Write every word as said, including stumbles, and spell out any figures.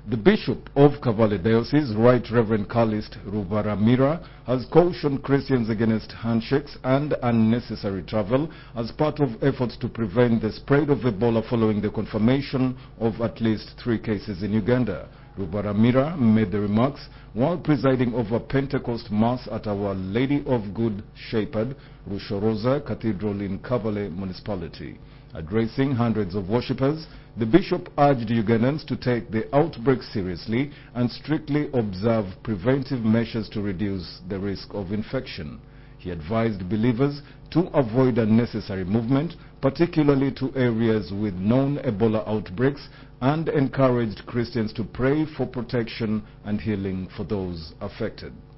The Bishop of Kavale Diocese, Right Reverend Callist Rubaramira, has cautioned Christians against handshakes and unnecessary travel as part of efforts to prevent the spread of Ebola following the confirmation of at least three cases in Uganda. Rubaramira made the remarks while presiding over Pentecost Mass at Our Lady of Good Shepherd, Rushorosa Cathedral in Kavale Municipality. Addressing hundreds of worshippers, the bishop urged Ugandans to take the outbreak seriously and strictly observe preventive measures to reduce the risk of infection. He advised believers to avoid unnecessary movement, particularly to areas with known Ebola outbreaks, and encouraged Christians to pray for protection and healing for those affected.